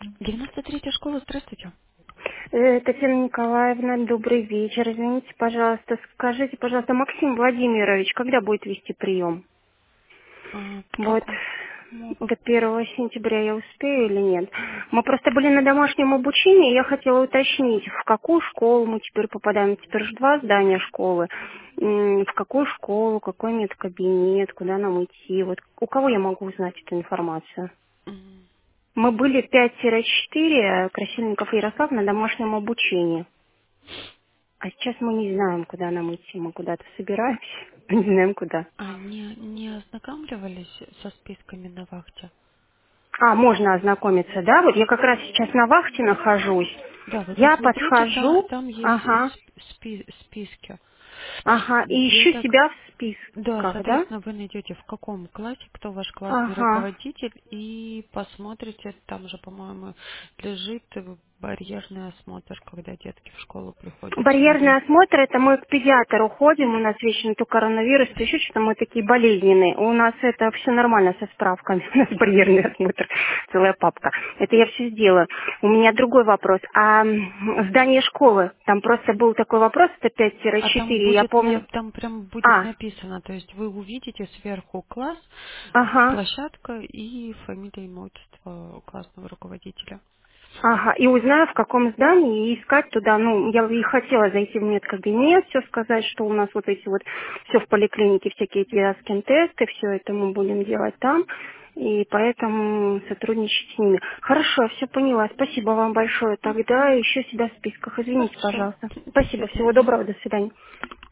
93-я школа, здравствуйте. Татьяна Николаевна, добрый вечер. Извините, пожалуйста, скажите, пожалуйста, Максим Владимирович, когда будет вести прием? По Вот какому до 1 сентября я успею или нет? Мы просто были на домашнем обучении, я хотела уточнить, в какую школу мы теперь попадаем. Теперь же два здания школы. В какую школу, какой медкабинет, куда нам идти? Вот у кого я могу узнать эту информацию? Мгм. Мы были 5-4, Красильников Ярослав, на домашнем обучении. А сейчас мы не знаем, куда нам идти. Мы куда-то собираемся, не знаем куда. А не ознакомливались со списками на вахте? А, можно ознакомиться, да? Вот я как раз сейчас на вахте нахожусь. Да, вы Я посмотрите, подхожу, там есть ага, списки. ага, и Где ищу так, себя в да, списках, да? соответственно, вы найдете в каком классе, кто ваш классный Ага. руководитель, и посмотрите, там же, по-моему, лежит барьерный осмотр, когда детки в школу приходят Барьерный новые. осмотр, это мы к педиатру ходим, у нас вечно то коронавирус, то еще что-то, мы такие болезненные. У нас это все нормально со справками, у нас барьерный осмотр, целая папка. Это я все сделаю. У меня другой вопрос. А здание школы, там просто был такой вопрос, это А там 5-4, я будет, помню. там прям будет А, написано, то есть вы увидите сверху класс, ага. площадка и фамилия и имущество классного руководителя. Ага, и узнаю, в каком здании, и искать туда, ну, я и хотела зайти в медкабинет, все сказать, что у нас вот эти вот, все в поликлинике, всякие эти скин-тесты, все это мы будем делать там, и поэтому сотрудничать с ними. Хорошо, я все поняла, спасибо вам большое, тогда Мгм. еще себя в списках, извините, Хорошо. пожалуйста. До Спасибо, всего свидания. доброго, до свидания.